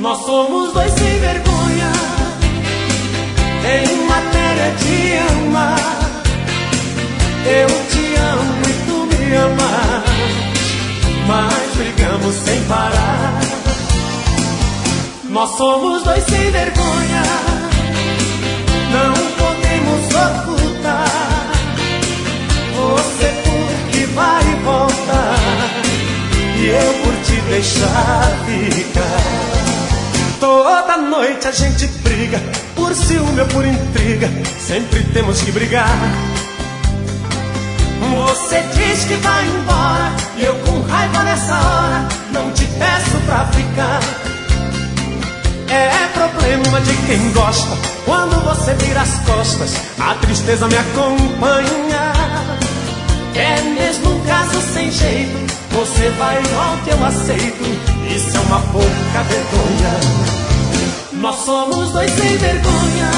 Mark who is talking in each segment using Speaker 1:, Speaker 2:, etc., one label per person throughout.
Speaker 1: Nós somos dois sem vergonha em matéria de amar. Eu te amo e tu me amas, mas brigamos sem parar. Nós somos dois sem vergonha, não podemos ocultar. Você por que vai e volta, e eu por te deixar ficar. Toda noite a gente briga, por ciúme ou por intriga, sempre temos que brigar. Você diz que vai embora, e eu com raiva nessa hora não te peço pra ficar. É problema de quem gosta, quando você vira as costas, a tristeza me acompanha. É mesmo um caso sem jeito, você vai e volta, eu aceito. Isso é uma pouca vergonha. Nós somos dois sem vergonha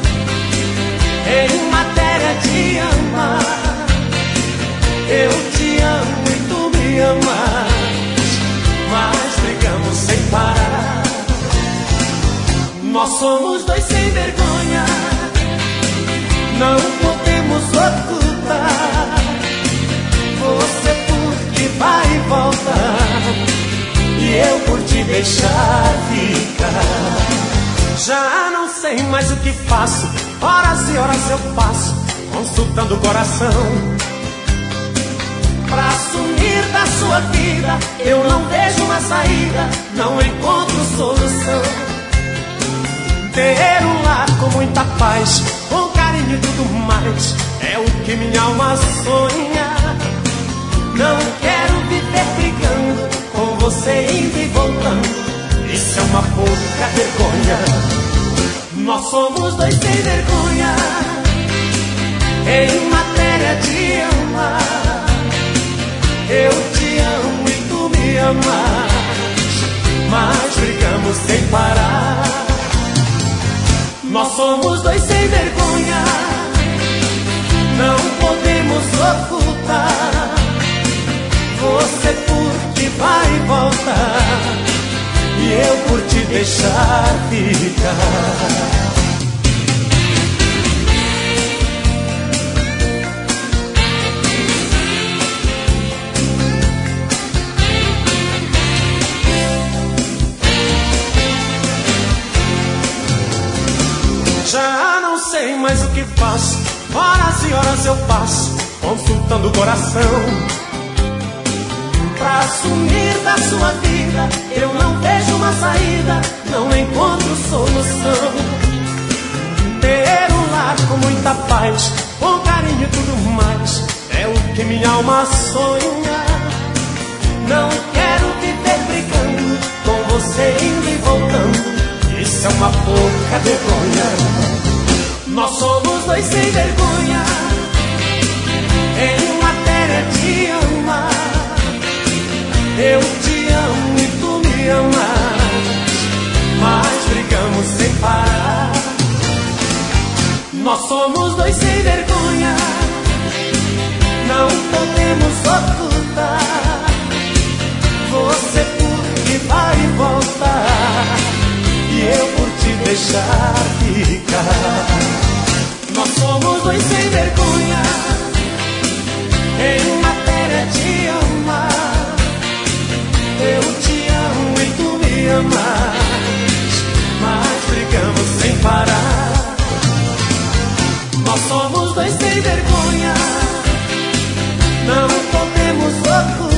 Speaker 1: em matéria de amar. Eu te amo e tu me amas, mas brigamos sem parar. Nós somos dois sem vergonha, não podemos ocultar. Você por que vai e volta, e eu por te deixar ficar. Já não sei mais o que faço, horas e horas eu passo consultando o coração. Pra sumir da sua vida eu não vejo uma saída, não encontro solução. Ter um lar com muita paz, com carinho e tudo mais, é o que minha alma sonha. Não quero viver brigando, com você indo e voltando, isso é uma pouca vergonha. Nós somos dois sem vergonha em matéria de amar. Eu te amo e tu me amas, mas brigamos sem parar. Nós somos dois sem vergonha, não podemos ocultar. Você por que vai e volta, e eu por te deixar ficar. Já não sei mais o que faço, horas e horas eu passo consultando o coração. Pra sumir da sua vida eu não vejo uma saída, não encontro solução. Ter um lar com muita paz, com carinho e tudo mais, é o que minha alma sonha. Não quero viver brigando, com você indo e voltando, isso é uma pouca vergonha. Nós somos dois sem vergonha em matéria de amar. Eu te amo e tu me amas, mas brigamos sem parar. Nós somos dois sem vergonha, não podemos ocultar. Você por que vai e volta, e eu por te deixar ficar. Nós somos dois sem vergonha em matéria de amar. Eu te amo e tu me amas, mas brigamos sem parar. Nós somos dois sem vergonha, não podemos ocultar.